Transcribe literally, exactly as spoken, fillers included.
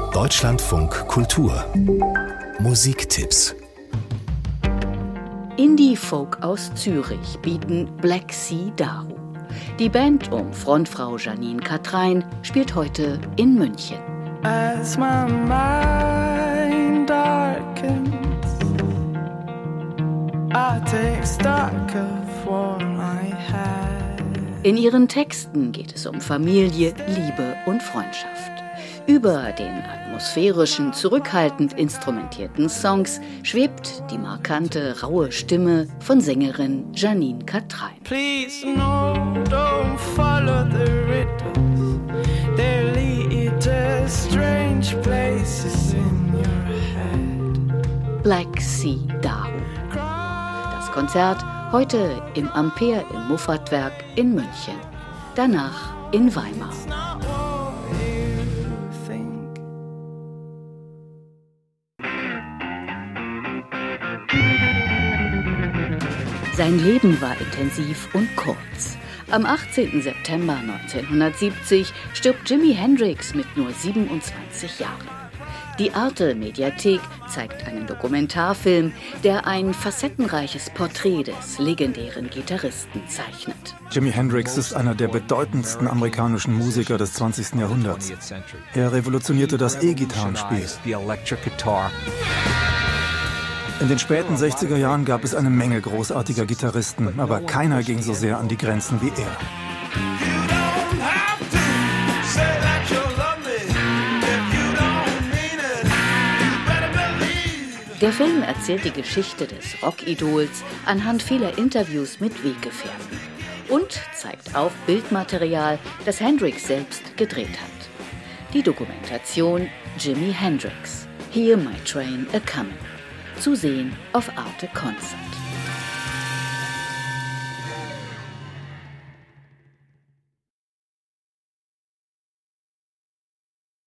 Deutschlandfunk Kultur Musiktipps. Indie-Folk aus Zürich bieten Black Sea Daru. Die Band um Frontfrau Janine Katrein spielt heute in München. As my mind darkens, I take stock of what I had. In ihren Texten geht es um Familie, Liebe und Freundschaft. Über den atmosphärischen, zurückhaltend instrumentierten Songs schwebt die markante, raue Stimme von Sängerin Janine Katrein. Please no, don't follow the riddles. They lead to strange places in your head. Black Sea Daru. Das Konzert heute im Ampere im Muffatwerk in München. Danach in Weimar. Sein Leben war intensiv und kurz. Am achtzehnten September neunzehnhundertsiebzig stirbt Jimi Hendrix mit nur siebenundzwanzig Jahren. Die Arte-Mediathek zeigt einen Dokumentarfilm, der ein facettenreiches Porträt des legendären Gitarristen zeichnet. Jimi Hendrix ist einer der bedeutendsten amerikanischen Musiker des zwanzigsten Jahrhunderts. Er revolutionierte das E-Gitarrenspiel. In den späten sechziger Jahren gab es eine Menge großartiger Gitarristen, aber keiner ging so sehr an die Grenzen wie er. Der Film erzählt die Geschichte des Rockidols anhand vieler Interviews mit Weggefährten und zeigt auch Bildmaterial, das Hendrix selbst gedreht hat. Die Dokumentation Jimi Hendrix, Hear My Train A-Comin'. Zu sehen auf Arte Concert.